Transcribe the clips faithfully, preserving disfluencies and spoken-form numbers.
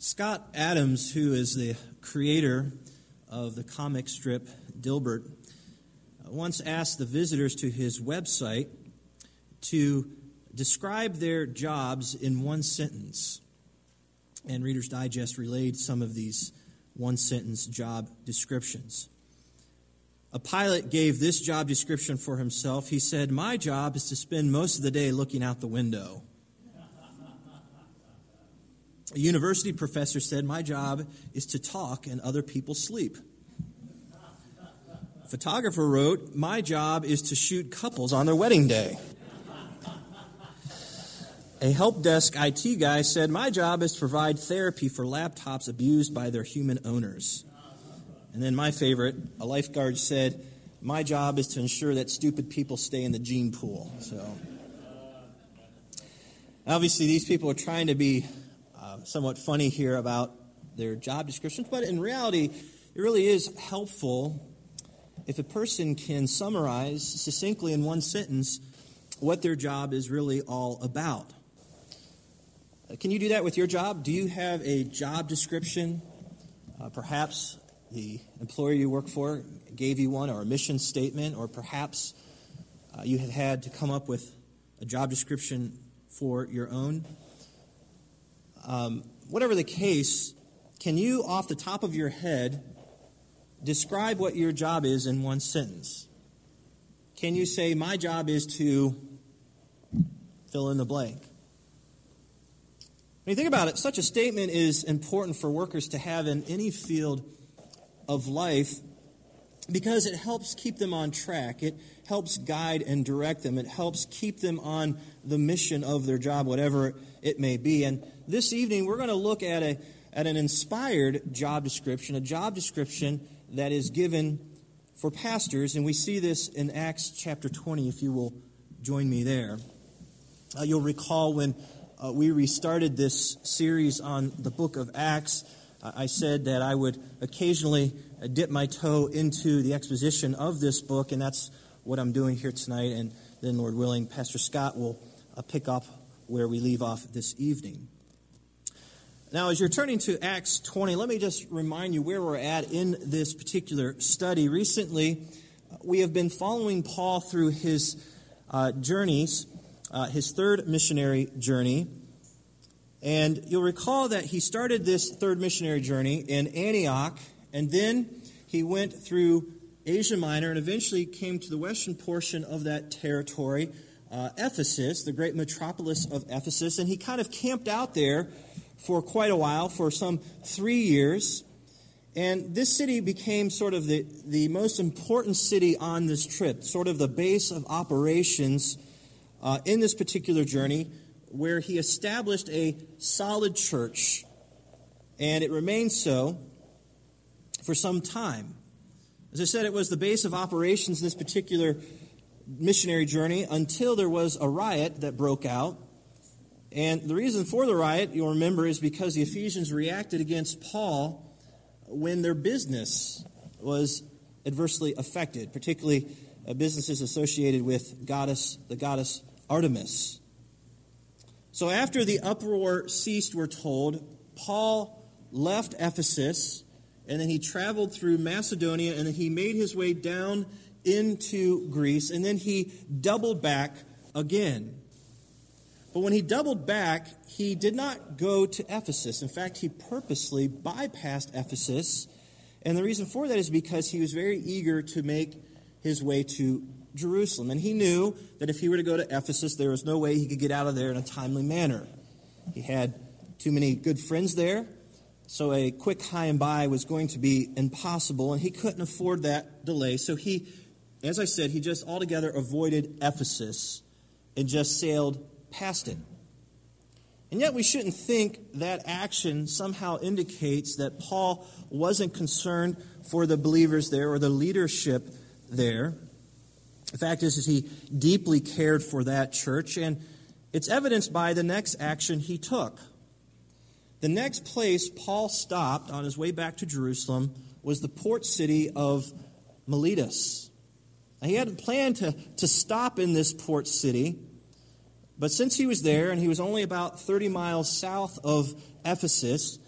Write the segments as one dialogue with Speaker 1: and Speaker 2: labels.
Speaker 1: Scott Adams, who is the creator of the comic strip Dilbert, once asked the visitors to his website to describe their jobs in one sentence. And Reader's Digest relayed some of these one-sentence job descriptions. A pilot gave this job description for himself. He said, "My job is to spend most of the day looking out the window." A university professor said, "My job is to talk and other people sleep." A photographer wrote, "My job is to shoot couples on their wedding day." A help desk I T guy said, "My job is to provide therapy for laptops abused by their human owners." And then my favorite, a lifeguard said, "My job is to ensure that stupid people stay in the gene pool." So, obviously, these people are trying to be uh, somewhat funny here about their job descriptions, but in reality, it really is helpful if a person can summarize succinctly in one sentence what their job is really all about. Uh, can you do that with your job? Do you have a job description? Uh, perhaps the employer you work for gave you one, or a mission statement, or perhaps uh, you had had to come up with a job description for your own. Um, whatever the case, can you, off the top of your head, describe what your job is in one sentence? Can you say, "My job is to fill in the blank"? When you think about it, such a statement is important for workers to have in any field of life because it helps keep them on track. It helps guide and direct them. It helps keep them on the mission of their job, whatever it may be. And this evening, we're going to look at a at an inspired job description, a job description that is given for pastors. And we see this in Acts chapter twenty, if you will join me there. Uh, you'll recall when uh, we restarted this series on the book of Acts, I said that I would occasionally dip my toe into the exposition of this book, and that's what I'm doing here tonight. And then, Lord willing, Pastor Scott will uh, pick up where we leave off this evening. Now, as you're turning to Acts twenty, let me just remind you where we're at in this particular study. Recently, we have been following Paul through his uh, journeys, uh, his third missionary journey. And you'll recall that he started this third missionary journey in Antioch, and then he went through Asia Minor and eventually came to the western portion of that territory, uh, Ephesus, the great metropolis of Ephesus, and he kind of camped out there for quite a while, for some three years. And this city became sort of the, the most important city on this trip, sort of the base of operations uh, in this particular journey, where he established a solid church, and it remained so for some time. As I said, it was the base of operations in this particular missionary journey until there was a riot that broke out. And the reason for the riot, you'll remember, is because the Ephesians reacted against Paul when their business was adversely affected, particularly uh, businesses associated with goddess, the goddess Artemis. So after the uproar ceased, we're told, Paul left Ephesus, and then he traveled through Macedonia, and then he made his way down into Greece, and then he doubled back again. But when he doubled back, he did not go to Ephesus. In fact, he purposely bypassed Ephesus, and the reason for that is because he was very eager to make his way to Jerusalem. And he knew that if he were to go to Ephesus, there was no way he could get out of there in a timely manner. He had too many good friends there, so a quick high and by was going to be impossible, and he couldn't afford that delay. So he, as I said, he just altogether avoided Ephesus and just sailed past it. And yet we shouldn't think that action somehow indicates that Paul wasn't concerned for the believers there or the leadership there. The fact is, is he deeply cared for that church, and it's evidenced by the next action he took. The next place Paul stopped on his way back to Jerusalem was the port city of Miletus. Now, he hadn't planned to, to stop in this port city, but since he was there, and he was only about thirty miles south of Ephesus,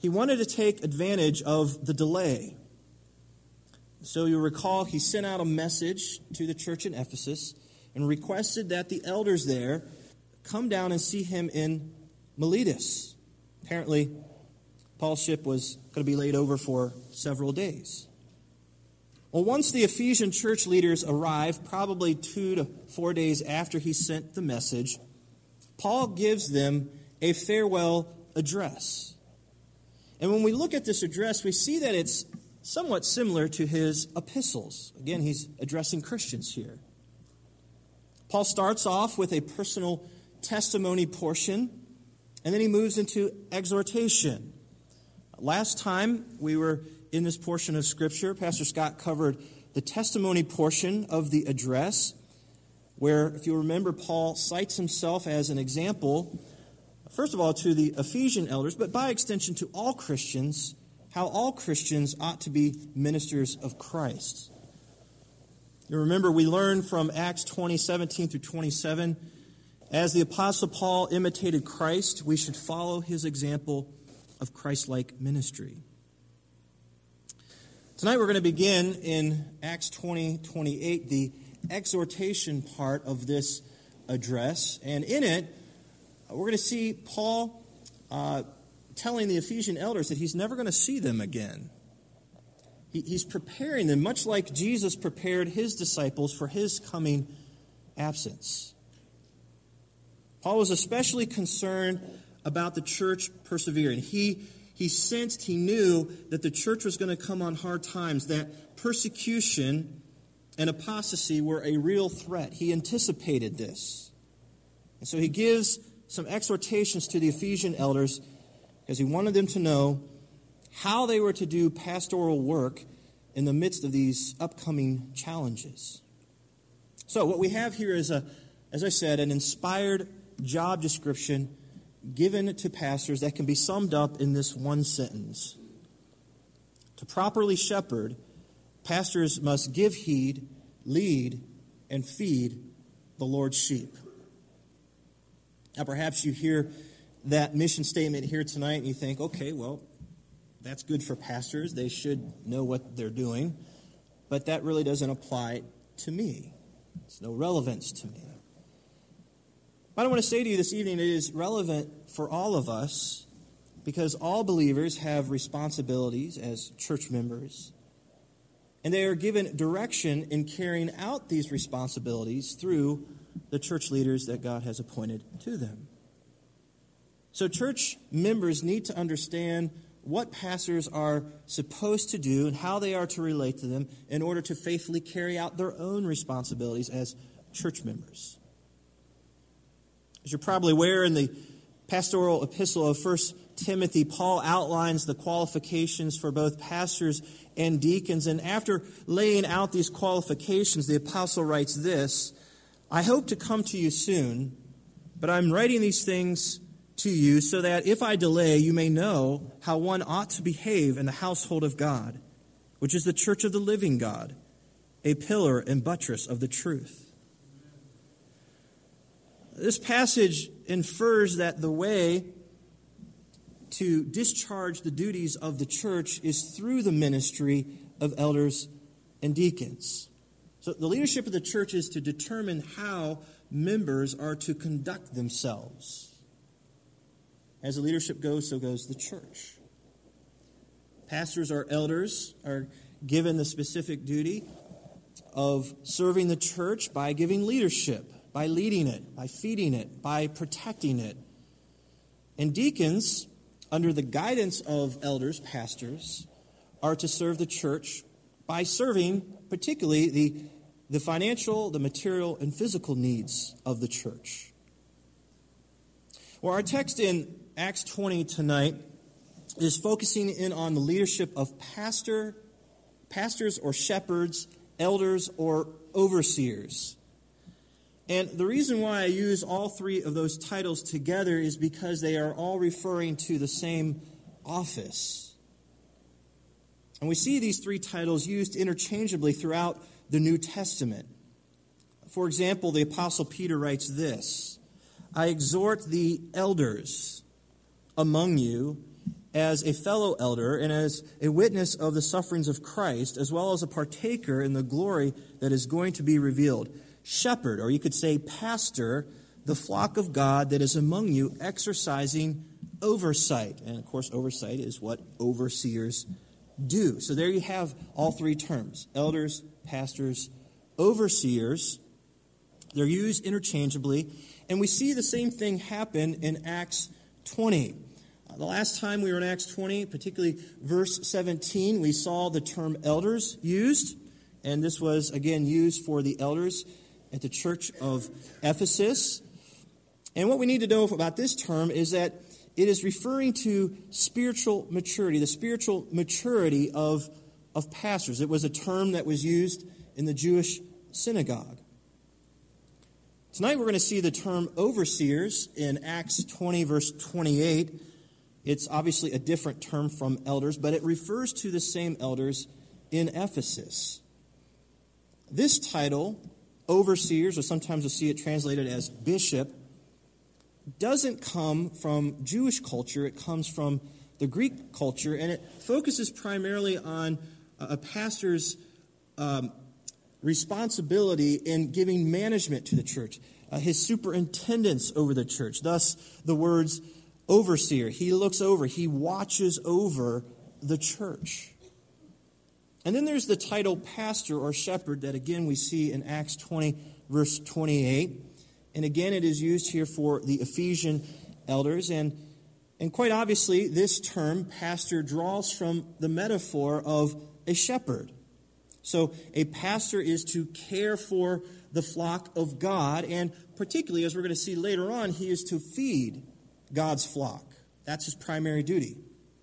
Speaker 1: he wanted to take advantage of the delay. So you'll recall he sent out a message to the church in Ephesus and requested that the elders there come down and see him in Miletus. Apparently, Paul's ship was going to be laid over for several days. Well, once the Ephesian church leaders arrived, probably two to four days after he sent the message, Paul gives them a farewell address. And when we look at this address, we see that it's somewhat similar to his epistles. Again, he's addressing Christians here. Paul starts off with a personal testimony portion, and then he moves into exhortation. Last time we were in this portion of Scripture, Pastor Scott covered the testimony portion of the address, where, if you remember, Paul cites himself as an example, first of all, to the Ephesian elders, but by extension to all Christians, how all Christians ought to be ministers of Christ. You remember, we learned from Acts twenty, seventeen through twenty-seven, as the Apostle Paul imitated Christ, we should follow his example of Christ-like ministry. Tonight we're going to begin in Acts twenty, twenty-eight, the exhortation part of this address. And in it, we're going to see Paul uh, telling the Ephesian elders that he's never going to see them again. He, he's preparing them, much like Jesus prepared his disciples for his coming absence. Paul was especially concerned about the church persevering. He He sensed, he knew that the church was going to come on hard times, that persecution and apostasy were a real threat. He anticipated this. And so he gives some exhortations to the Ephesian elders because he wanted them to know how they were to do pastoral work in the midst of these upcoming challenges. So what we have here is, a, as I said, an inspired job description given to pastors that can be summed up in this one sentence. To properly shepherd, pastors must give heed, lead, and feed the Lord's sheep. Now, perhaps you hear that mission statement here tonight and you think, okay, well, that's good for pastors. They should know what they're doing. But that really doesn't apply to me. It's no relevance to me. But I want to say to you this evening, it is relevant for all of us because all believers have responsibilities as church members, and they are given direction in carrying out these responsibilities through the church leaders that God has appointed to them. So church members need to understand what pastors are supposed to do and how they are to relate to them in order to faithfully carry out their own responsibilities as church members. As you're probably aware, in the pastoral epistle of First Timothy, Paul outlines the qualifications for both pastors and deacons. And after laying out these qualifications, the apostle writes this: I hope to come to you soon, but I'm writing these things to you so that if I delay, you may know how one ought to behave in the household of God, which is the church of the living God, a pillar and buttress of the truth. This passage infers that the way to discharge the duties of the church is through the ministry of elders and deacons. So the leadership of the church is to determine how members are to conduct themselves. As the leadership goes, so goes the church. Pastors or elders are given the specific duty of serving the church by giving leadership, by leading it, by feeding it, by protecting it. And deacons, under the guidance of elders, pastors, are to serve the church by serving particularly the, the financial, the material, and physical needs of the church. Well, our text in Acts twenty tonight is focusing in on the leadership of pastor, pastors or shepherds, elders or overseers. And the reason why I use all three of those titles together is because they are all referring to the same office. And we see these three titles used interchangeably throughout the New Testament. For example, the Apostle Peter writes this: I exhort the elders among you as a fellow elder and as a witness of the sufferings of Christ, as well as a partaker in the glory that is going to be revealed. Shepherd, or you could say pastor, the flock of God that is among you, exercising oversight. And of course, oversight is what overseers do. So there you have all three terms: elders, pastors, overseers. They're used interchangeably. And we see the same thing happen in Acts twenty. Uh, the last time we were in Acts twenty, particularly verse seventeen, we saw the term elders used. And this was, again, used for the elders at the church of Ephesus. And what we need to know about this term is that it is referring to spiritual maturity, the spiritual maturity of, of pastors. It was a term that was used in the Jewish synagogue. Tonight we're going to see the term overseers in Acts twenty, verse twenty-eight. It's obviously a different term from elders, but it refers to the same elders in Ephesus. This title, overseers, or sometimes you'll see it translated as bishop, doesn't come from Jewish culture. It comes from the Greek culture, and it focuses primarily on a pastor's um, responsibility in giving management to the church, uh, his superintendence over the church. Thus, the words overseer. He looks over, he watches over the church. And then there's the title pastor or shepherd that, again, we see in Acts twenty, verse twenty-eight. And again, it is used here for the Ephesian elders. And, and quite obviously, this term, pastor, draws from the metaphor of a shepherd. So a pastor is to care for the flock of God, and particularly, as we're going to see later on, he is to feed God's flock. That's his primary duty.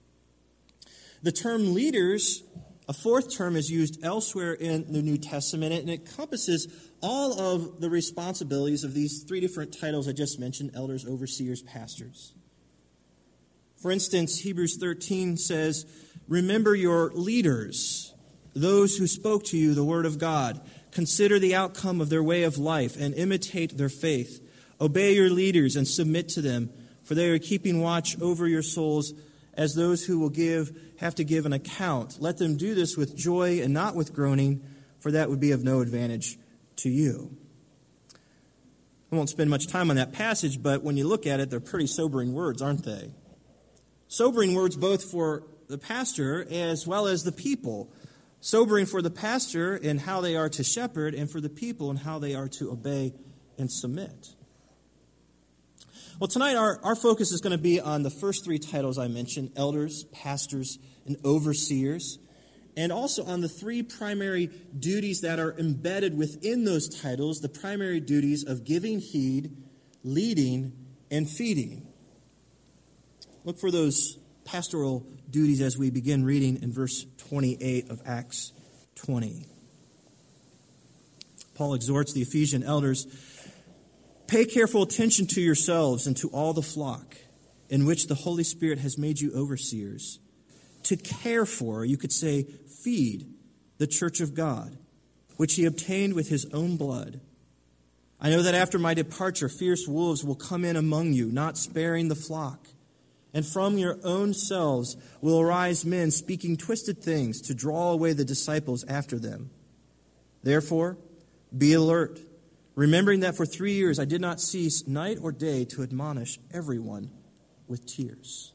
Speaker 1: The term leaders, a fourth term, is used elsewhere in the New Testament, and it encompasses all of the responsibilities of these three different titles I just mentioned: elders, overseers, pastors. For instance, Hebrews thirteen says, "Remember your leaders, those who spoke to you the word of God. Consider the outcome of their way of life and imitate their faith. Obey your leaders and submit to them, for they are keeping watch over your souls as those who will give have to give an account. Let them do this with joy and not with groaning, for that would be of no advantage to you." I won't spend much time on that passage, but when you look at it, they're pretty sobering words, aren't they? Sobering words both for the pastor as well as the people. Sobering for the pastor in how they are to shepherd, and for the people in how they are to obey and submit. Well, tonight our, our focus is going to be on the first three titles I mentioned: elders, pastors, and overseers, and also on the three primary duties that are embedded within those titles, the primary duties of giving heed, leading, and feeding. Look for those pastoral duties as we begin reading in verse twenty-eight of Acts twenty. Paul exhorts the Ephesian elders, "Pay careful attention to yourselves and to all the flock in which the Holy Spirit has made you overseers, to care for," you could say, feed, "the church of God, which he obtained with his own blood. I know that after my departure, fierce wolves will come in among you, not sparing the flock. And from your own selves will arise men speaking twisted things to draw away the disciples after them. Therefore, be alert, remembering that for three years I did not cease night or day to admonish everyone with tears."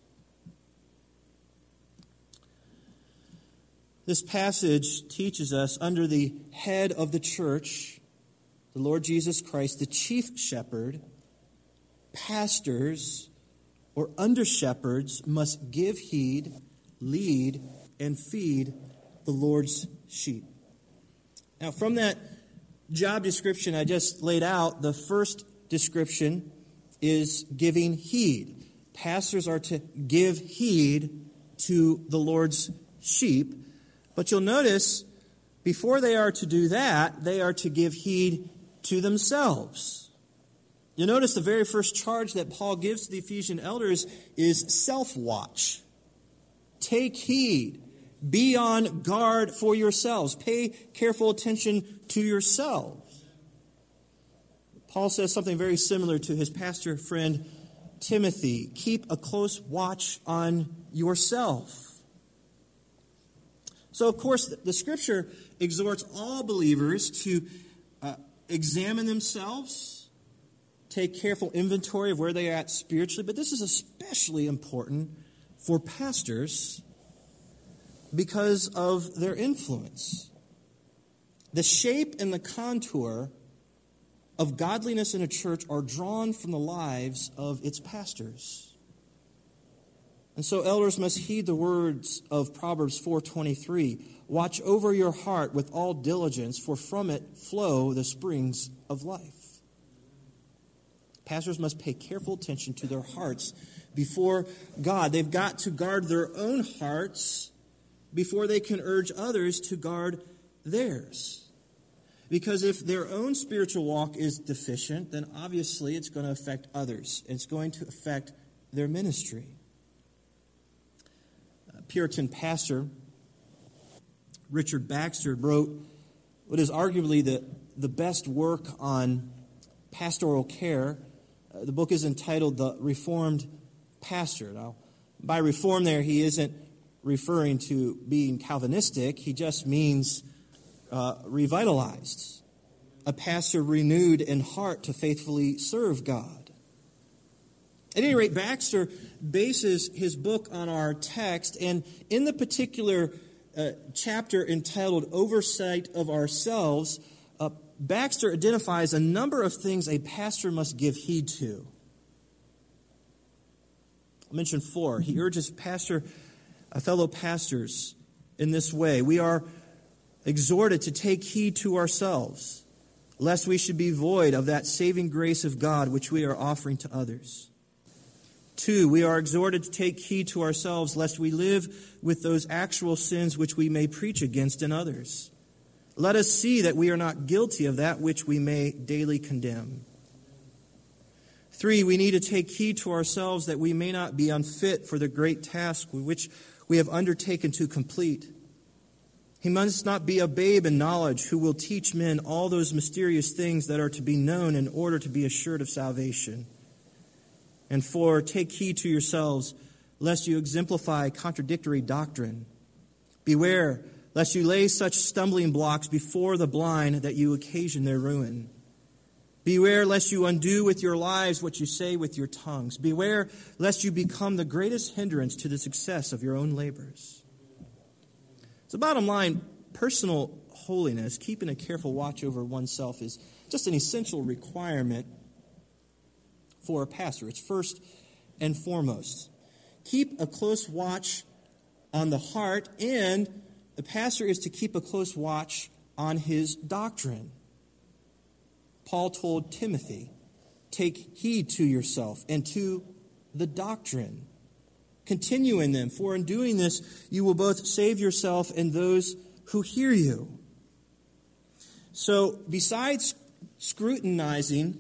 Speaker 1: This passage teaches us, under the head of the church, the Lord Jesus Christ, the chief shepherd, pastors or under-shepherds must give heed, lead, and feed the Lord's sheep. Now, from that job description I just laid out, the first description is giving heed. Pastors are to give heed to the Lord's sheep. But you'll notice, before they are to do that, they are to give heed to themselves. You'll notice the very first charge that Paul gives to the Ephesian elders is self-watch. Take heed. Be on guard for yourselves. Pay careful attention to yourselves. Paul says something very similar to his pastor friend Timothy, keep a close watch on yourself. So, of course, the Scripture exhorts all believers to uh, examine themselves, take careful inventory of where they are at spiritually, but this is especially important for pastors because of their influence. The shape and the contour of godliness in a church are drawn from the lives of its pastors. And so elders must heed the words of Proverbs four twenty-three. Watch over your heart with all diligence, for from it flow the springs of life. Pastors must pay careful attention to their hearts before God. They've got to guard their own hearts before they can urge others to guard theirs. Because if their own spiritual walk is deficient, then obviously it's going to affect others. It's going to affect their ministry. Puritan pastor Richard Baxter wrote what is arguably the, the best work on pastoral care. Uh, the book is entitled The Reformed Pastor. Now, by reform there, he isn't referring to being Calvinistic. He just means uh, revitalized. A pastor renewed in heart to faithfully serve God. At any rate, Baxter bases his book on our text, and in the particular uh, chapter entitled Oversight of Ourselves, uh, Baxter identifies a number of things a pastor must give heed to. I'll mention four. He urges pastor, uh, fellow pastors in this way. We are exhorted to take heed to ourselves, lest we should be void of that saving grace of God which we are offering to others. Two, we are exhorted to take heed to ourselves, lest we live with those actual sins which we may preach against in others. Let us see that we are not guilty of that which we may daily condemn. Three, we need to take heed to ourselves that we may not be unfit for the great task which we have undertaken to complete. He must not be a babe in knowledge who will teach men all those mysterious things that are to be known in order to be assured of salvation. And four, take heed to yourselves, lest you exemplify contradictory doctrine. Beware, lest you lay such stumbling blocks before the blind that you occasion their ruin. Beware, lest you undo with your lives what you say with your tongues. Beware, lest you become the greatest hindrance to the success of your own labors. So bottom line, personal holiness, keeping a careful watch over oneself, is just an essential requirement for a pastor. It's first and foremost. Keep a close watch on the heart, and the pastor is to keep a close watch on his doctrine. Paul told Timothy, take heed to yourself and to the doctrine. Continue in them, for in doing this you will both save yourself and those who hear you. So, besides scrutinizing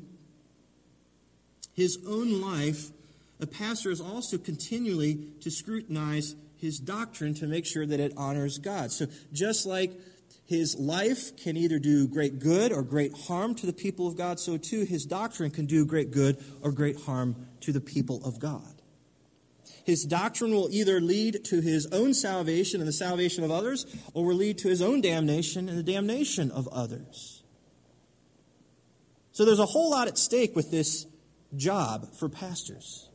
Speaker 1: his own life, a pastor is also continually to scrutinize his doctrine to make sure that it honors God. So just like his life can either do great good or great harm to the people of God, so too his doctrine can do great good or great harm to the people of God. His doctrine will either lead to his own salvation and the salvation of others, or will lead to his own damnation and the damnation of others. So there's a whole lot at stake with this job for pastors.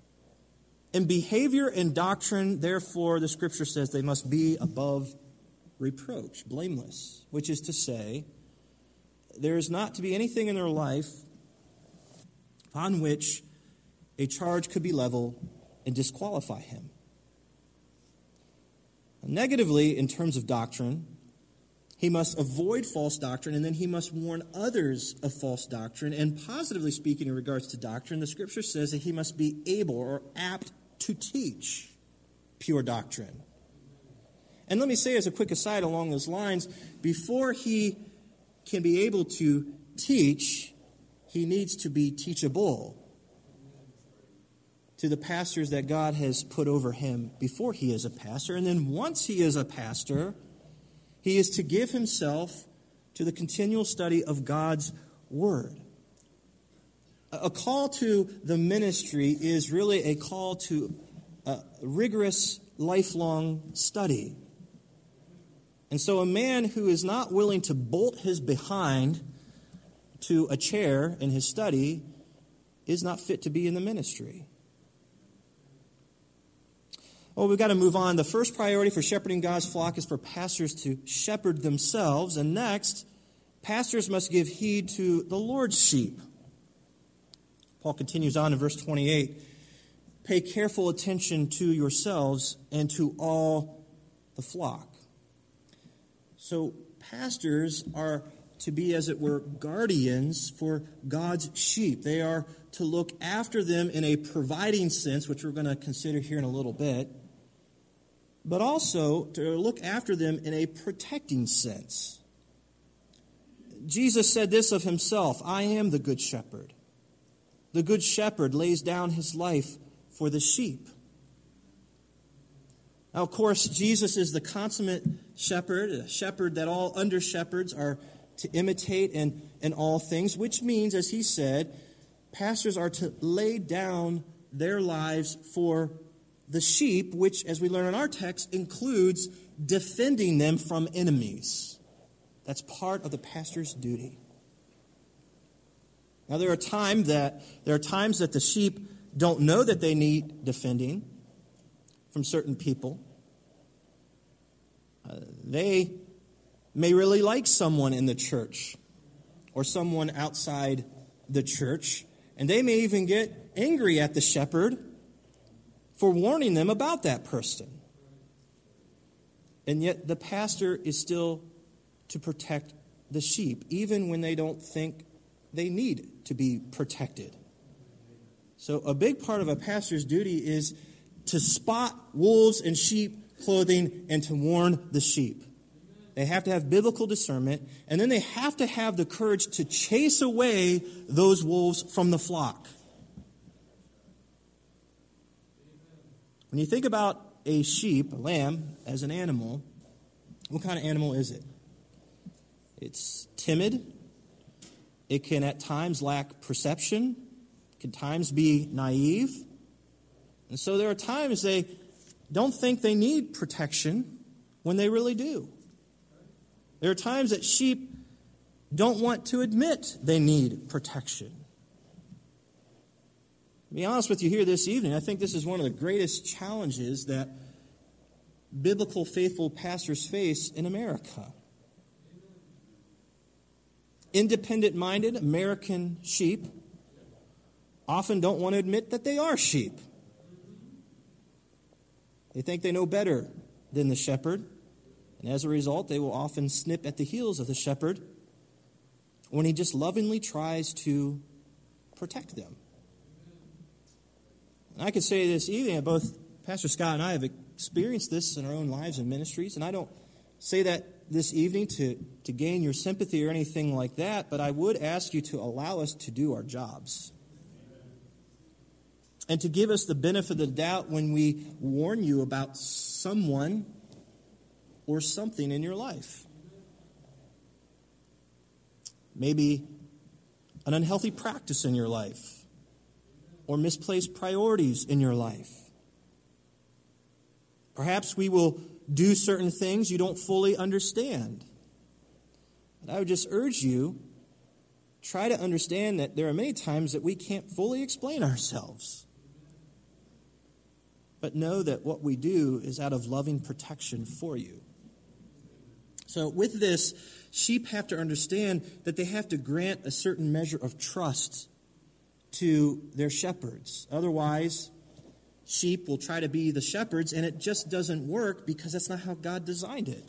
Speaker 1: In behavior and doctrine, therefore, the Scripture says they must be above reproach, blameless, which is to say, there is not to be anything in their life upon which a charge could be leveled and disqualify him. Negatively, in terms of doctrine, he must avoid false doctrine, and then he must warn others of false doctrine. And positively speaking, in regards to doctrine, the Scripture says that he must be able or apt to teach pure doctrine. And let me say as a quick aside along those lines, before he can be able to teach, he needs to be teachable to the pastors that God has put over him before he is a pastor. And then once he is a pastor, he is to give himself to the continual study of God's Word. A call to the ministry is really a call to a rigorous, lifelong study. And so a man who is not willing to bolt his behind to a chair in his study is not fit to be in the ministry. Well, we've got to move on. The first priority for shepherding God's flock is for pastors to shepherd themselves. And next, pastors must give heed to the Lord's sheep. Paul continues on in verse twenty-eight. Pay careful attention to yourselves and to all the flock. So pastors are to be, as it were, guardians for God's sheep. They are to look after them in a providing sense, which we're going to consider here in a little bit, but also to look after them in a protecting sense. Jesus said this of himself, I am the good shepherd. The good shepherd lays down his life for the sheep. Now, of course, Jesus is the consummate shepherd, a shepherd that all under-shepherds are to imitate in, in all things, which means, as he said, pastors are to lay down their lives for the sheep, which, as we learn in our text, includes defending them from enemies. That's part of the pastor's duty. Now, there are times that there are times that the sheep don't know that they need defending from certain people. Uh, they may really like someone in the church or someone outside the church, and they may even get angry at the shepherd for warning them about that person. And yet the pastor is still to protect the sheep, even when they don't think they need to be protected. So a big part of a pastor's duty is to spot wolves in sheep clothing and to warn the sheep. They have to have biblical discernment, and then they have to have the courage to chase away those wolves from the flock. When you think about a sheep, a lamb, as an animal, what kind of animal is it? It's timid. It can at times lack perception. It can at times be naive. And so there are times they don't think they need protection when they really do. There are times that sheep don't want to admit they need protection. To be honest with you here this evening, I think this is one of the greatest challenges that biblical faithful pastors face in America. Independent-minded American sheep often don't want to admit that they are sheep. They think they know better than the shepherd, and as a result, they will often snip at the heels of the shepherd when he just lovingly tries to protect them. And I could say this evening that both Pastor Scott and I have experienced this in our own lives and ministries, and I don't say that this evening to, to gain your sympathy or anything like that, but I would ask you to allow us to do our jobs. And to give us the benefit of the doubt when we warn you about someone or something in your life. Maybe an unhealthy practice in your life, or misplaced priorities in your life. Perhaps we will do certain things you don't fully understand. But I would just urge you, try to understand that there are many times that we can't fully explain ourselves. But know that what we do is out of loving protection for you. So with this, sheep have to understand that they have to grant a certain measure of trust to their shepherds. Otherwise, sheep will try to be the shepherds, and it just doesn't work because that's not how God designed it.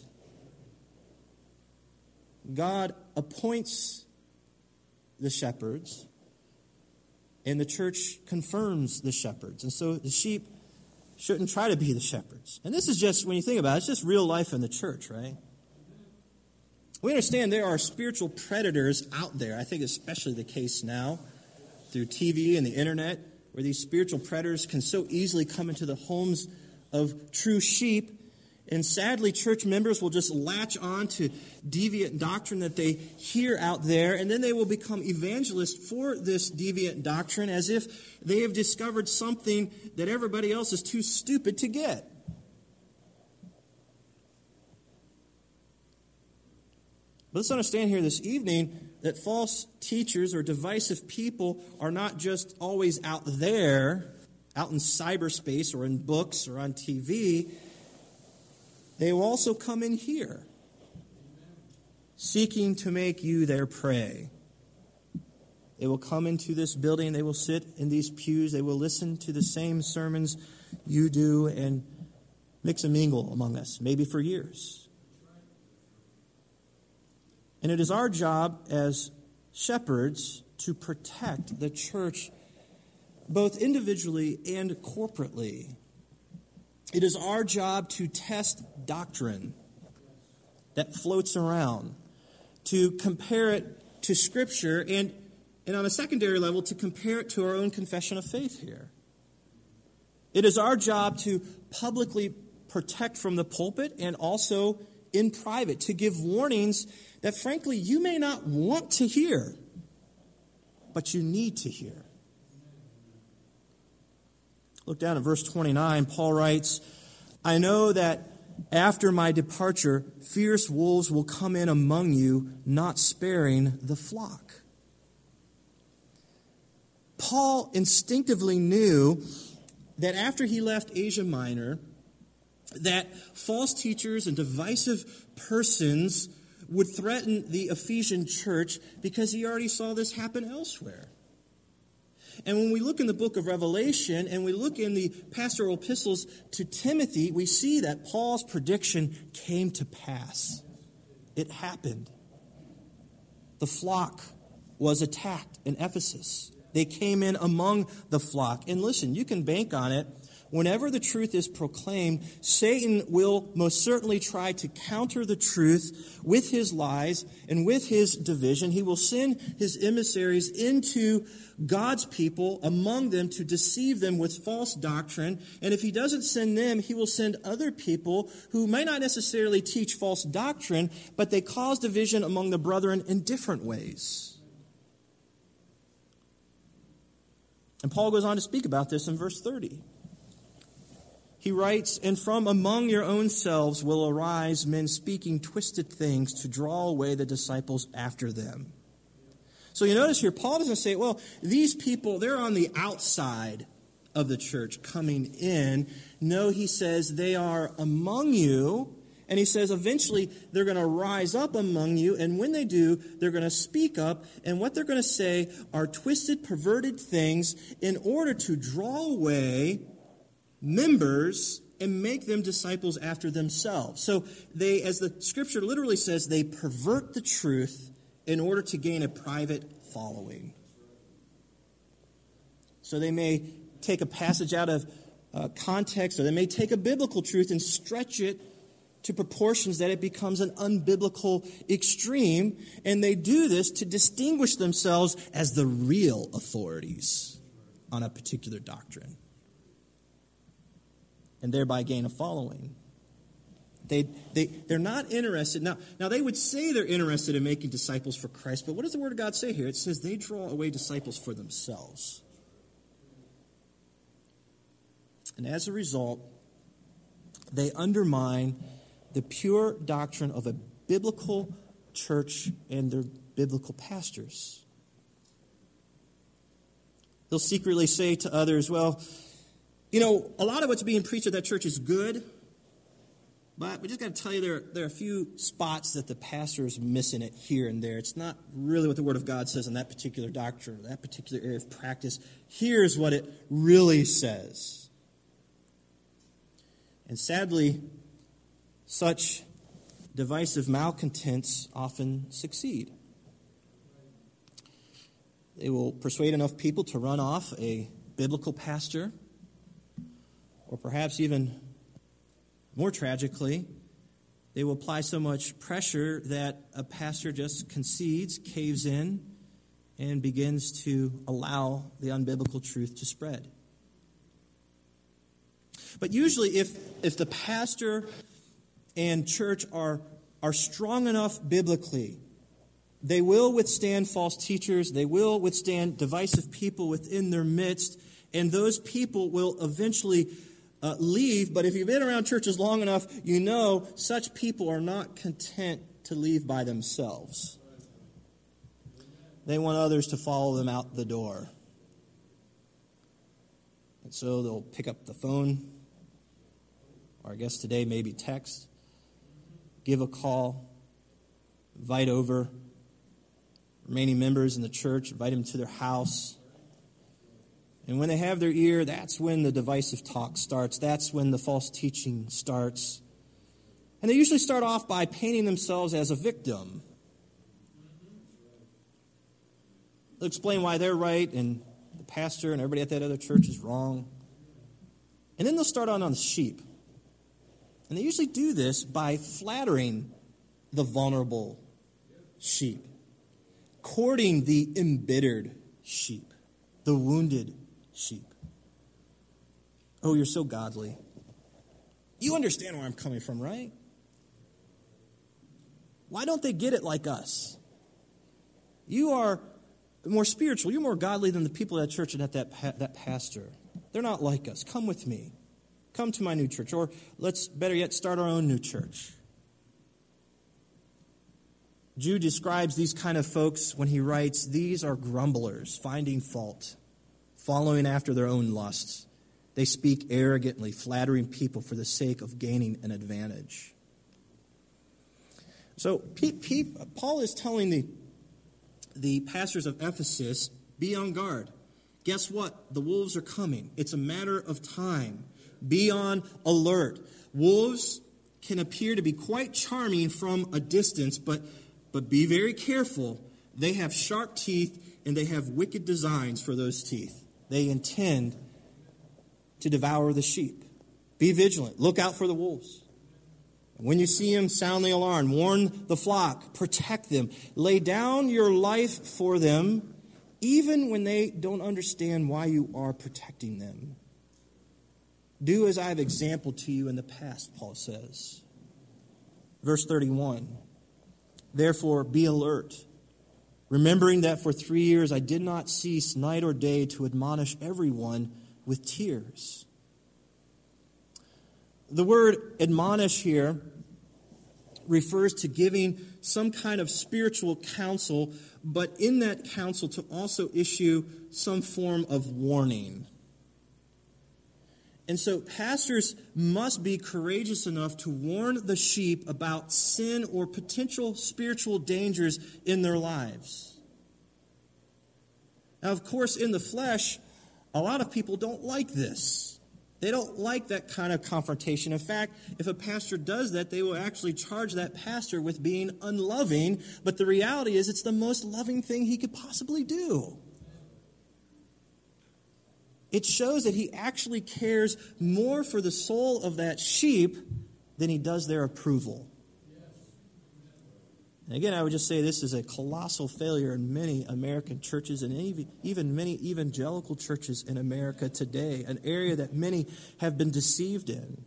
Speaker 1: God appoints the shepherds, and the church confirms the shepherds. And so the sheep shouldn't try to be the shepherds. And this is just, when you think about it, it's just real life in the church, right? We understand there are spiritual predators out there. I think especially the case now through T V and the internet, where these spiritual predators can so easily come into the homes of true sheep And sadly, church members will just latch on to deviant doctrine that they hear out there, and then they will become evangelists for this deviant doctrine as if they have discovered something that everybody else is too stupid to get. But let's understand here this evening that false teachers or divisive people are not just always out there, out in cyberspace or in books or on T V. They will also come in here, seeking to make you their prey. They will come into this building, they will sit in these pews, they will listen to the same sermons you do and mix and mingle among us, maybe for years. And it is our job as shepherds to protect the church both individually and corporately. It is our job to test doctrine that floats around, to compare it to Scripture, and, and on a secondary level, to compare it to our own confession of faith here. It is our job to publicly protect from the pulpit and also in private, to give warnings that, frankly, you may not want to hear, but you need to hear. Look down at verse twenty-nine. Paul writes, I know that after my departure, fierce wolves will come in among you, not sparing the flock. Paul instinctively knew that after he left Asia Minor, that false teachers and divisive persons would threaten the Ephesian church because he already saw this happen elsewhere. And when we look in the book of Revelation and we look in the pastoral epistles to Timothy, we see that Paul's prediction came to pass. It happened. The flock was attacked in Ephesus. They came in among the flock. And listen, you can bank on it. Whenever the truth is proclaimed, Satan will most certainly try to counter the truth with his lies and with his division. He will send his emissaries into God's people, among them, to deceive them with false doctrine. And if he doesn't send them, he will send other people who may not necessarily teach false doctrine, but they cause division among the brethren in different ways. And Paul goes on to speak about this in verse thirty. He writes, and from among your own selves will arise men speaking twisted things to draw away the disciples after them. So you notice here, Paul doesn't say, well, these people, they're on the outside of the church coming in. No, he says they are among you. And he says eventually they're going to rise up among you. And when they do, they're going to speak up. And what they're going to say are twisted, perverted things in order to draw away members and make them disciples after themselves. So they, as the scripture literally says, they pervert the truth in order to gain a private following. So they may take a passage out of uh, context, or they may take a biblical truth and stretch it to proportions that it becomes an unbiblical extreme. And they do this to distinguish themselves as the real authorities on a particular doctrine, and thereby gain a following. They, they, they're not interested. Now, now, they would say they're interested in making disciples for Christ, but what does the Word of God say here? It says they draw away disciples for themselves. And as a result, they undermine the pure doctrine of a biblical church and their biblical pastors. They'll secretly say to others, well, you know, a lot of what's being preached at that church is good, but we just got to tell you there, there are a few spots that the pastor is missing it here and there. It's not really what the Word of God says on that particular doctrine or that particular area of practice. Here's what it really says. And sadly, such divisive malcontents often succeed. They will persuade enough people to run off a biblical pastor, or perhaps even more tragically, they will apply so much pressure that a pastor just concedes, caves in, and begins to allow the unbiblical truth to spread. But usually if, if the pastor and church are, are strong enough biblically, they will withstand false teachers. They will withstand divisive people within their midst. And those people will eventually uh, leave. But if you've been around churches long enough, you know such people are not content to leave by themselves. They want others to follow them out the door. And so they'll pick up the phone, or I guess today maybe text, give a call, invite over remaining members in the church, invite them to their house. And when they have their ear, that's when the divisive talk starts. That's when the false teaching starts. And they usually start off by painting themselves as a victim. They'll explain why they're right and the pastor and everybody at that other church is wrong. And then they'll start on on the sheep. And they usually do this by flattering the vulnerable sheep, courting the embittered sheep, the wounded sheep. Oh, you're so godly. You understand where I'm coming from, right? Why don't they get it like us? You are more spiritual. You're more godly than the people at church and at that, pa- that pastor. They're not like us. Come with me. Come to my new church. Or let's, better yet, start our own new church. Jude describes these kind of folks when he writes, these are grumblers, finding fault, following after their own lusts. They speak arrogantly, flattering people for the sake of gaining an advantage. So Paul is telling the, the pastors of Ephesus, be on guard. Guess what? The wolves are coming. It's a matter of time. Be on alert. Wolves can appear to be quite charming from a distance, but But be very careful. They have sharp teeth, and they have wicked designs for those teeth. They intend to devour the sheep. Be vigilant. Look out for the wolves. When you see them, sound the alarm. Warn the flock. Protect them. Lay down your life for them, even when they don't understand why you are protecting them. Do as I have exampled to you in the past, Paul says. Verse thirty-one. Therefore, be alert, remembering that for three years I did not cease night or day to admonish everyone with tears. The word admonish here refers to giving some kind of spiritual counsel, but in that counsel to also issue some form of warning. And so pastors must be courageous enough to warn the sheep about sin or potential spiritual dangers in their lives. Now, of course, in the flesh, a lot of people don't like this. They don't like that kind of confrontation. In fact, if a pastor does that, they will actually charge that pastor with being unloving. But the reality is it's the most loving thing he could possibly do. It shows that he actually cares more for the soul of that sheep than he does their approval. And again, I would just say this is a colossal failure in many American churches and even many evangelical churches in America today, an area that many have been deceived in.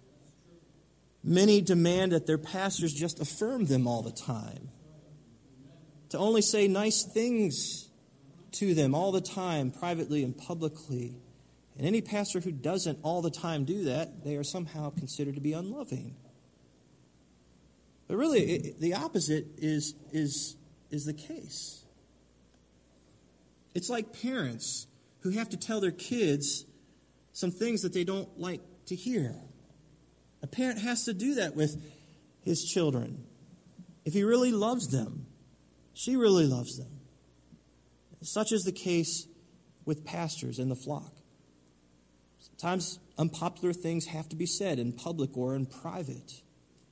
Speaker 1: Many demand that their pastors just affirm them all the time, to only say nice things to them all the time, privately and publicly. And any pastor who doesn't all the time do that, they are somehow considered to be unloving. But really, it, the opposite is, is, is the case. It's like parents who have to tell their kids some things that they don't like to hear. A parent has to do that with his children. If he really loves them, she really loves them. Such is the case with pastors in the flock. Sometimes unpopular things have to be said in public or in private.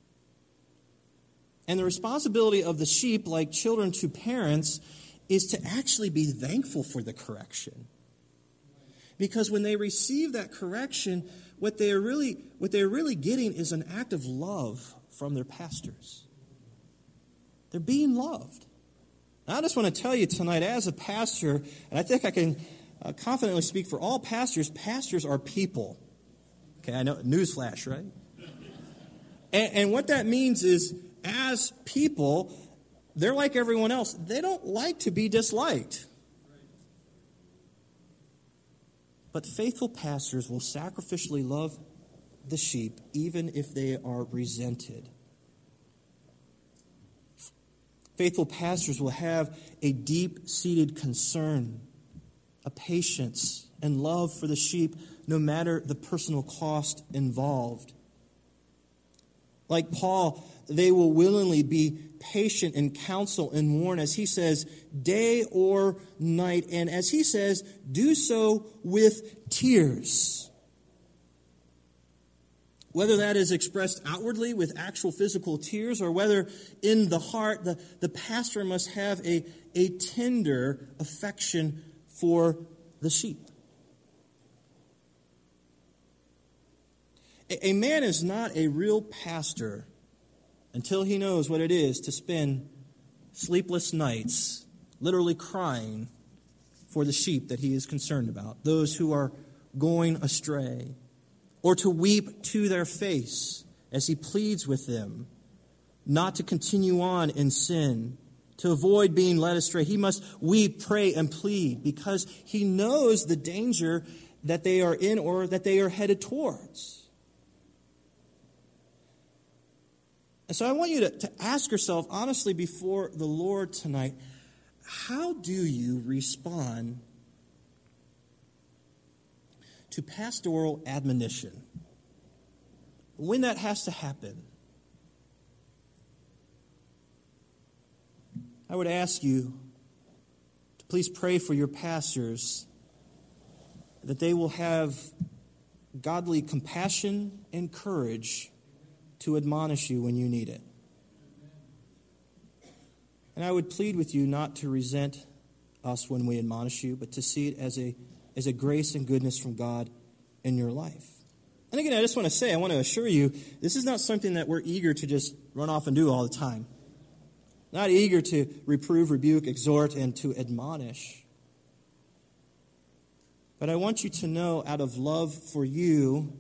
Speaker 1: And the responsibility of the sheep, like children to parents, is to actually be thankful for the correction. Because when they receive that correction, what they are really, what they're really getting is an act of love from their pastors. They're being loved. I just want to tell you tonight, as a pastor, and I think I can uh, confidently speak for all pastors, pastors are people. Okay, I know, newsflash, right? And, and what that means is, as people, they're like everyone else. They don't like to be disliked. But faithful pastors will sacrificially love the sheep even if they are resented. Faithful pastors will have a deep-seated concern, a patience, and love for the sheep no matter the personal cost involved. Like Paul, they will willingly be patient and counsel and warn, as he says, day or night. And as he says, do so with tears. Whether that is expressed outwardly with actual physical tears or whether in the heart, the, the pastor must have a, a tender affection for the sheep. A, a man is not a real pastor until he knows what it is to spend sleepless nights literally crying for the sheep that he is concerned about, those who are going astray. Or to weep to their face as he pleads with them not to continue on in sin, to avoid being led astray. He must weep, pray, and plead because he knows the danger that they are in or that they are headed towards. And so I want you to, to ask yourself honestly before the Lord tonight, how do you respond to pastoral admonition? When that has to happen, I would ask you to please pray for your pastors that they will have godly compassion and courage to admonish you when you need it. And I would plead with you not to resent us when we admonish you, but to see it as a as a grace and goodness from God in your life. And again, I just want to say, I want to assure you, this is not something that we're eager to just run off and do all the time. Not eager to reprove, rebuke, exhort, and to admonish. But I want you to know, out of love for you,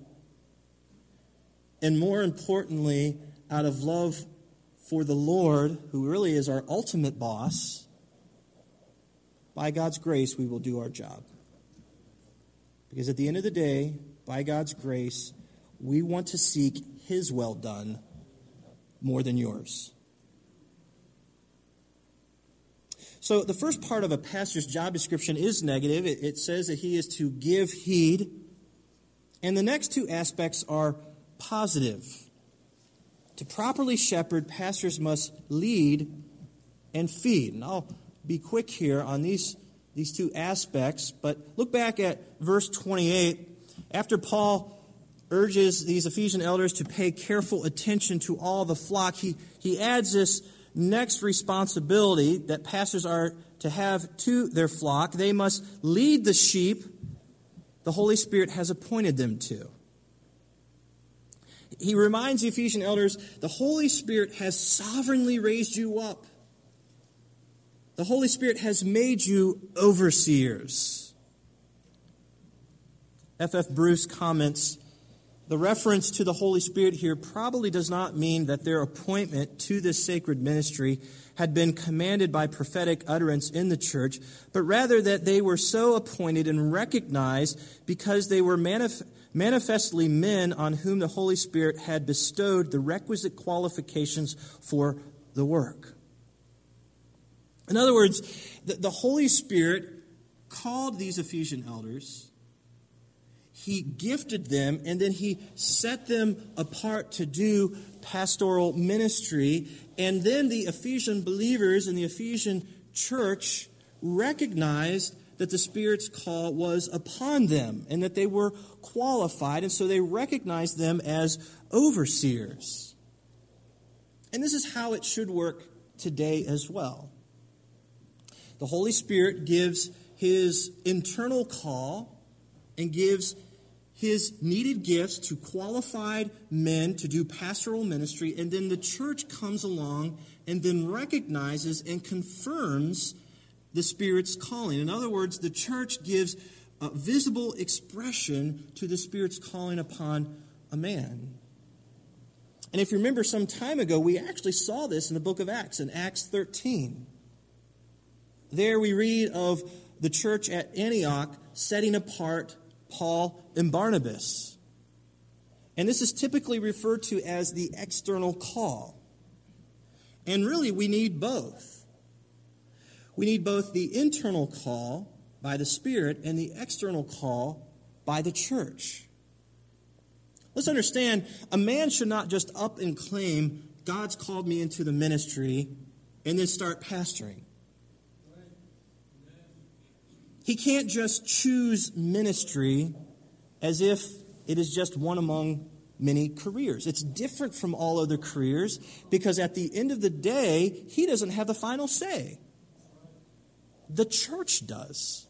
Speaker 1: and more importantly, out of love for the Lord, who really is our ultimate boss, by God's grace, we will do our job. Because at the end of the day, by God's grace, we want to seek His well done more than yours. So the first part of a pastor's job description is negative. It, it says that he is to give heed. And the next two aspects are positive. To properly shepherd, pastors must lead and feed. And I'll be quick here on these These two aspects, but look back at verse twenty-eight. After Paul urges these Ephesian elders to pay careful attention to all the flock, he, he adds this next responsibility that pastors are to have to their flock. They must lead the sheep the Holy Spirit has appointed them to. He reminds the Ephesian elders, the Holy Spirit has sovereignly raised you up. The Holy Spirit has made you overseers. F F Bruce comments, the reference to the Holy Spirit here probably does not mean that their appointment to this sacred ministry had been commanded by prophetic utterance in the church, but rather that they were so appointed and recognized because they were manif- manifestly men on whom the Holy Spirit had bestowed the requisite qualifications for the work. In other words, the, the Holy Spirit called these Ephesian elders, He gifted them, and then He set them apart to do pastoral ministry. And then the Ephesian believers in the Ephesian church recognized that the Spirit's call was upon them and that they were qualified, and so they recognized them as overseers. And this is how it should work today as well. The Holy Spirit gives His internal call and gives His needed gifts to qualified men to do pastoral ministry, and then the church comes along and then recognizes and confirms the Spirit's calling. In other words, the church gives a visible expression to the Spirit's calling upon a man. And if you remember some time ago, we actually saw this in the book of Acts, in Acts thirteen. There we read of the church at Antioch setting apart Paul and Barnabas. And this is typically referred to as the external call. And really, we need both. We need both the internal call by the Spirit and the external call by the church. Let's understand, a man should not just up and claim, God's called me into the ministry, and then start pastoring. He can't just choose ministry as if it is just one among many careers. It's different from all other careers because at the end of the day, he doesn't have the final say. The church does.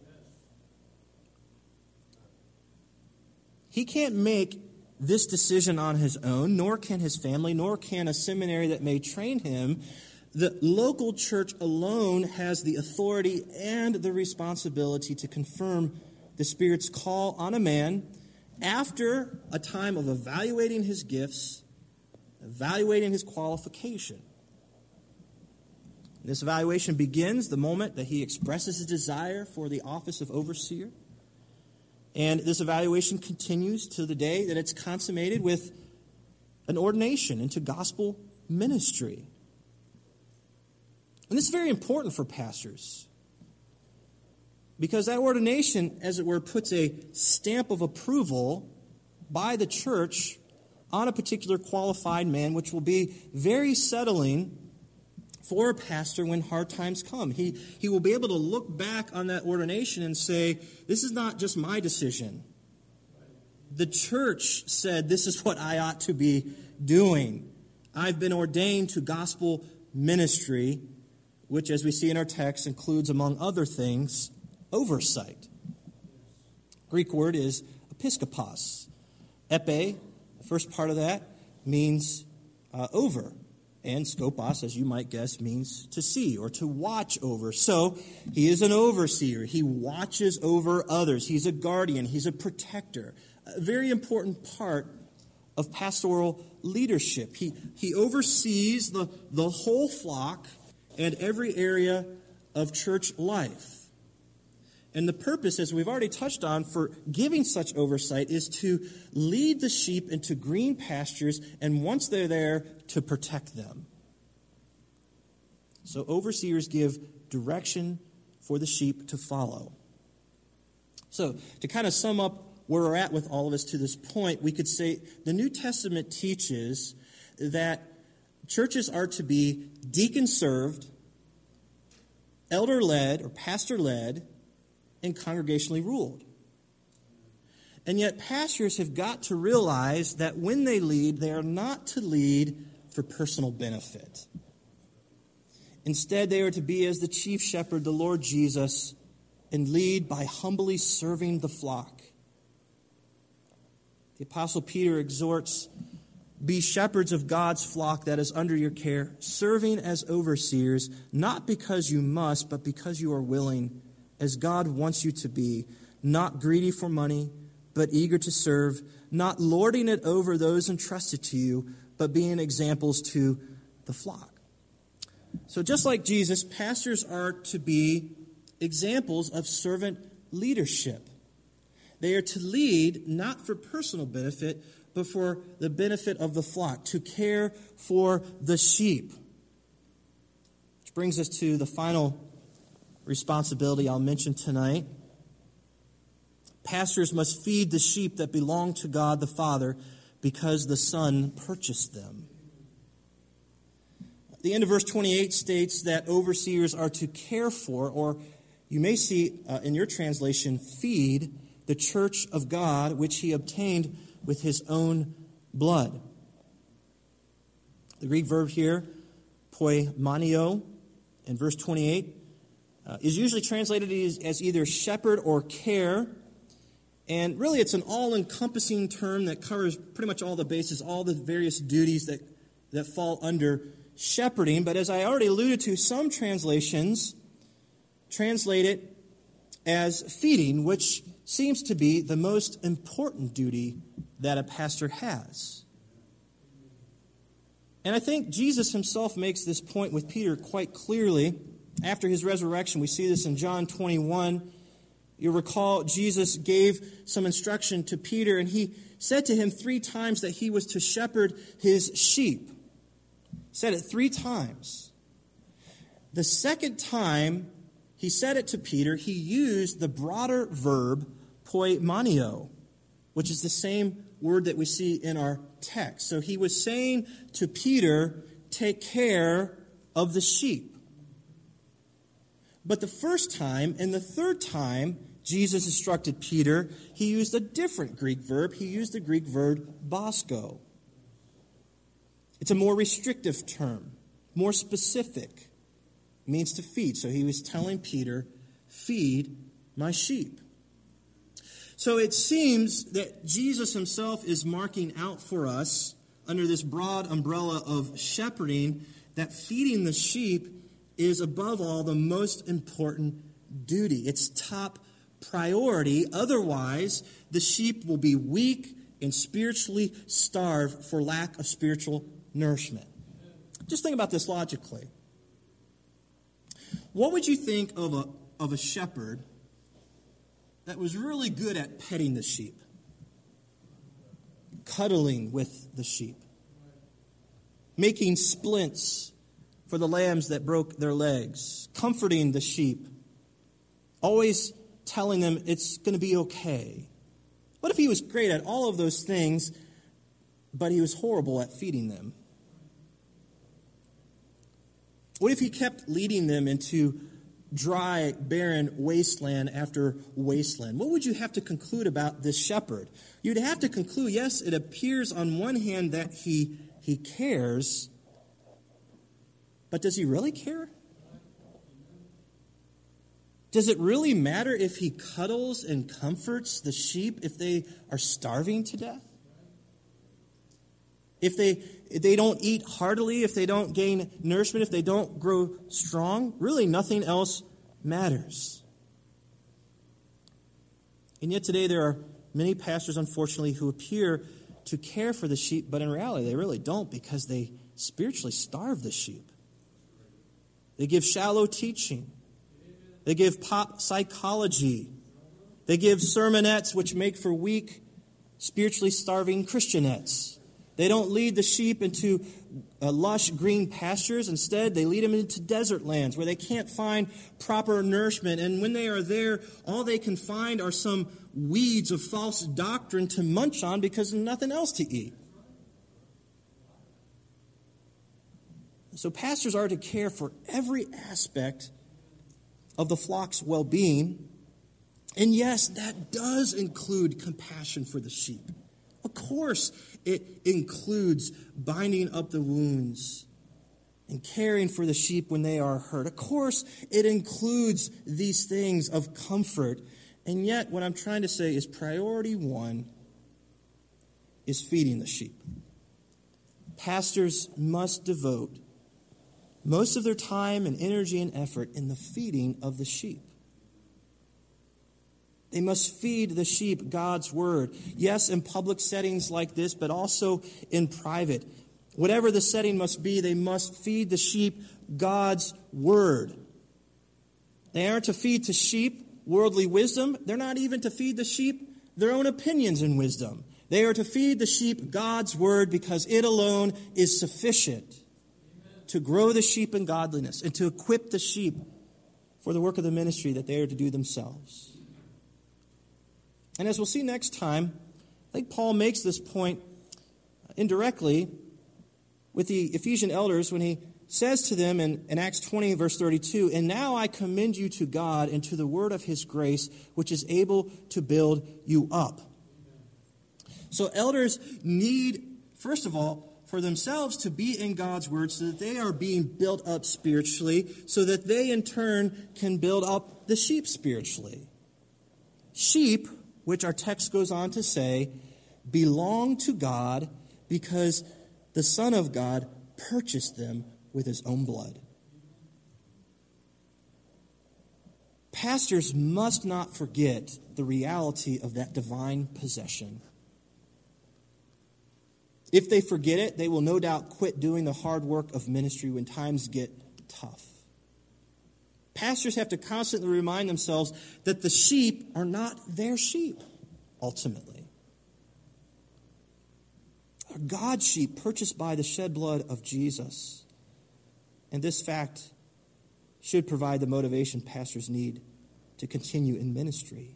Speaker 1: He can't make this decision on his own, nor can his family, nor can a seminary that may train him. The local church alone has the authority and the responsibility to confirm the Spirit's call on a man after a time of evaluating his gifts, evaluating his qualification. This evaluation begins the moment that he expresses his desire for the office of overseer. And this evaluation continues to the day that it's consummated with an ordination into gospel ministry. And this is very important for pastors because that ordination, as it were, puts a stamp of approval by the church on a particular qualified man, which will be very settling for a pastor when hard times come. He, he will be able to look back on that ordination and say, this is not just my decision. The church said this is what I ought to be doing. I've been ordained to gospel ministry, which, as we see in our text, includes, among other things, oversight. Greek word is episkopos. Epe, the first part of that, means uh, over. And skopos, as you might guess, means to see or to watch over. So he is an overseer. He watches over others. He's a guardian. He's a protector. A very important part of pastoral leadership. He, he oversees the, the whole flock and every area of church life. And the purpose, as we've already touched on, for giving such oversight is to lead the sheep into green pastures, and once they're there, to protect them. So overseers give direction for the sheep to follow. So to kind of sum up where we're at with all of us to this point, we could say the New Testament teaches that churches are to be deacon-served, elder-led or pastor-led, and congregationally ruled. And yet pastors have got to realize that when they lead, they are not to lead for personal benefit. Instead, they are to be as the chief shepherd, the Lord Jesus, and lead by humbly serving the flock. The Apostle Peter exhorts, be shepherds of God's flock that is under your care, serving as overseers, not because you must, but because you are willing, as God wants you to be, not greedy for money, but eager to serve, not lording it over those entrusted to you, but being examples to the flock. So just like Jesus, pastors are to be examples of servant leadership. They are to lead not for personal benefit, but for the benefit of the flock, to care for the sheep. Which brings us to the final responsibility I'll mention tonight. Pastors must feed the sheep that belong to God the Father because the Son purchased them. The end of verse twenty-eight states that overseers are to care for, or you may see uh, in your translation, feed the church of God, which he obtained with his own blood. The Greek verb here, poimanio, in verse twenty-eight, Uh, is usually translated as, as either shepherd or care. And really it's an all-encompassing term that covers pretty much all the bases, all the various duties that, that fall under shepherding. But as I already alluded to, some translations translate it as feeding, which seems to be the most important duty that a pastor has. And I think Jesus himself makes this point with Peter quite clearly. After his resurrection, we see this in John twenty-one. You'll recall Jesus gave some instruction to Peter, and he said to him three times that he was to shepherd his sheep. He said it three times. The second time he said it to Peter, he used the broader verb poimanio, which is the same word that we see in our text. So he was saying to Peter, take care of the sheep. But the first time and the third time Jesus instructed Peter, he used a different Greek verb. He used the Greek verb basko. It's a more restrictive term, more specific. It means to feed. So he was telling Peter, feed my sheep. So it seems that Jesus himself is marking out for us, under this broad umbrella of shepherding, that feeding the sheep is above all the most important duty. It's top priority. Otherwise, the sheep will be weak and spiritually starve for lack of spiritual nourishment. Just think about this logically. What would you think of a, of a shepherd that was really good at petting the sheep, cuddling with the sheep, making splints for the lambs that broke their legs, comforting the sheep, always telling them it's going to be okay? What if he was great at all of those things, but he was horrible at feeding them? What if he kept leading them into dry, barren wasteland after wasteland? What would you have to conclude about this shepherd? You'd have to conclude, yes, it appears on one hand that he, he cares, but does he really care? Does it really matter if he cuddles and comforts the sheep if they are starving to death? If they if they don't eat heartily, if they don't gain nourishment, if they don't grow strong, really nothing else matters. And yet today there are many pastors, unfortunately, who appear to care for the sheep, but in reality they really don't, because they spiritually starve the sheep. They give shallow teaching. They give pop psychology. They give sermonettes which make for weak, spiritually starving Christianettes. They don't lead the sheep into uh, lush green pastures. Instead, they lead them into desert lands where they can't find proper nourishment. And when they are there, all they can find are some weeds of false doctrine to munch on because there's nothing else to eat. So pastors are to care for every aspect of the flock's well-being. And yes, that does include compassion for the sheep. Of course, it includes binding up the wounds and caring for the sheep when they are hurt. Of course, it includes these things of comfort. And yet, what I'm trying to say is priority one is feeding the sheep. Pastors must devote most of their time and energy and effort in the feeding of the sheep. They must feed the sheep God's word. Yes, in public settings like this, but also in private. Whatever the setting must be, they must feed the sheep God's word. They aren't to feed to sheep worldly wisdom. They're not even to feed the sheep their own opinions and wisdom. They are to feed the sheep God's word, because it alone is sufficient to grow the sheep in godliness and to equip the sheep for the work of the ministry that they are to do themselves. And as we'll see next time, I think Paul makes this point indirectly with the Ephesian elders when he says to them in, in Acts twenty, verse thirty-two, "And now I commend you to God and to the word of his grace, which is able to build you up." So elders need, first of all, for themselves to be in God's word so that they are being built up spiritually, so that they in turn can build up the sheep spiritually. Sheep, which our text goes on to say, belong to God because the Son of God purchased them with his own blood. Pastors must not forget the reality of that divine possession. If they forget it, they will no doubt quit doing the hard work of ministry when times get tough. Pastors have to constantly remind themselves that the sheep are not their sheep, ultimately. Are God's sheep purchased by the shed blood of Jesus. And this fact should provide the motivation pastors need to continue in ministry.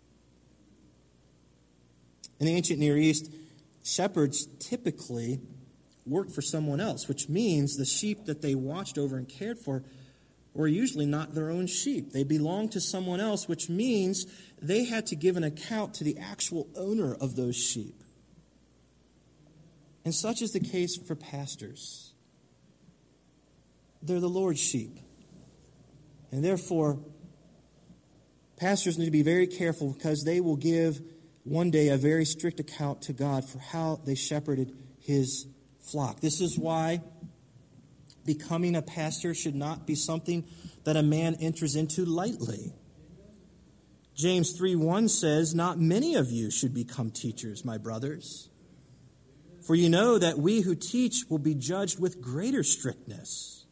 Speaker 1: In the ancient Near East, shepherds typically worked for someone else, which means the sheep that they watched over and cared for were usually not their own sheep. They belonged to someone else, which means they had to give an account to the actual owner of those sheep. And such is the case for pastors. They're the Lord's sheep. And therefore, pastors need to be very careful because they will give one day a very strict account to God for how they shepherded his flock. This is why becoming a pastor should not be something that a man enters into lightly. James three one says, "Not many of you should become teachers, my brothers. For you know that we who teach will be judged with greater strictness."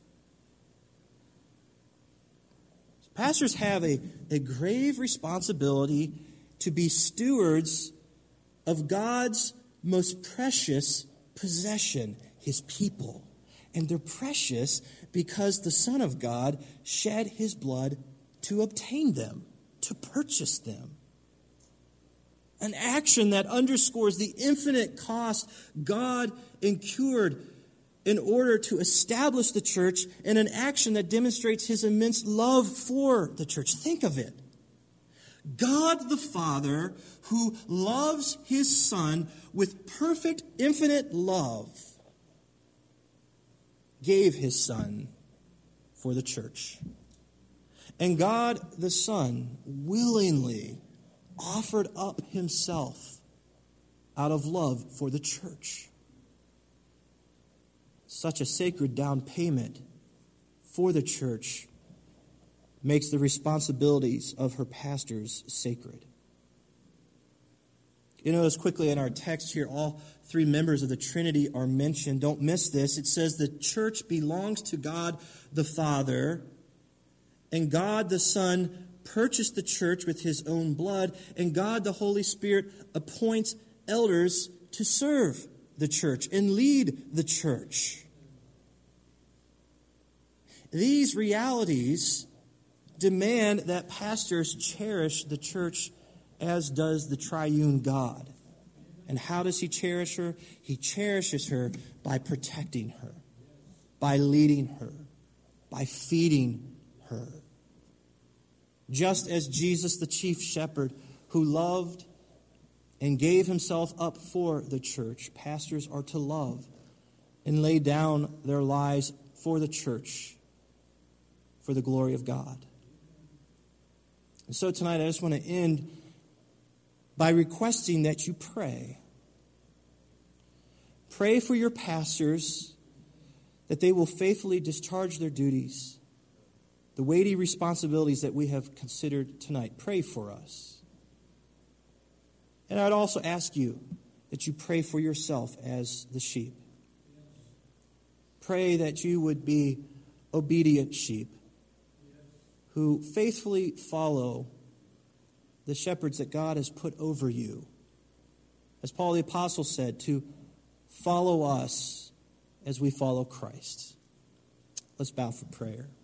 Speaker 1: Pastors have a, a grave responsibility to be stewards of God's most precious possession, his people. And they're precious because the Son of God shed his blood to obtain them, to purchase them. An action that underscores the infinite cost God incurred in order to establish the church, and an action that demonstrates his immense love for the church. Think of it. God the Father, who loves his Son with perfect, infinite love, gave his Son for the church. And God the Son willingly offered up himself out of love for the church. Such a sacred down payment for the church makes the responsibilities of her pastors sacred. You notice quickly in our text here, all three members of the Trinity are mentioned. Don't miss this. It says the church belongs to God the Father, and God the Son purchased the church with his own blood, and God the Holy Spirit appoints elders to serve the church and lead the church. These realities demand that pastors cherish the church as does the triune God. And how does he cherish her? He cherishes her by protecting her, by leading her, by feeding her. Just as Jesus, the chief shepherd, who loved and gave himself up for the church, pastors are to love and lay down their lives for the church, for the glory of God. And so tonight I just want to end by requesting that you pray. Pray for your pastors that they will faithfully discharge their duties, the weighty responsibilities that we have considered tonight. Pray for us. And I'd also ask you that you pray for yourself as the sheep. Pray that you would be obedient sheep who faithfully follow the shepherds that God has put over you. As Paul the Apostle said, to follow us as we follow Christ. Let's bow for prayer.